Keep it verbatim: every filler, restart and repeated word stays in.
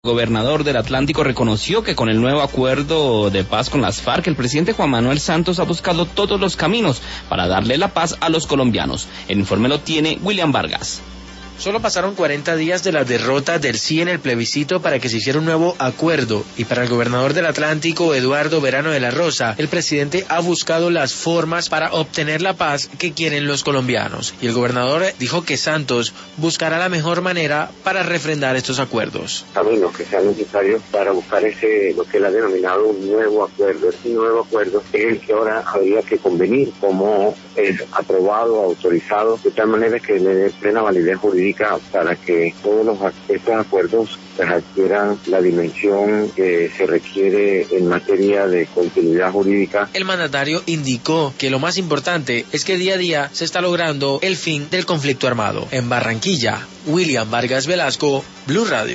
El gobernador del Atlántico reconoció que con el nuevo acuerdo de paz con las FARC, el presidente Juan Manuel Santos ha buscado todos los caminos para darle la paz a los colombianos. El informe lo tiene William Vargas. Solo pasaron cuarenta días de la derrota del sí en el plebiscito para que se hiciera un nuevo acuerdo, y para el gobernador del Atlántico, Eduardo Verano de la Rosa, el presidente ha buscado las formas para obtener la paz que quieren los colombianos, y el gobernador dijo que Santos buscará la mejor manera para refrendar estos acuerdos. Caminos que sean necesarios para buscar ese, lo que él ha denominado un nuevo acuerdo. Este nuevo acuerdo es el que ahora habría que convenir como es aprobado, autorizado, de tal manera que le dé plena validez jurídica para que todos los estos acuerdos pues, adquieran la dimensión que se requiere en materia de continuidad jurídica. El mandatario indicó que lo más importante es que día a día se está logrando el fin del conflicto armado. En Barranquilla, William Vargas Velasco, Blue Radio.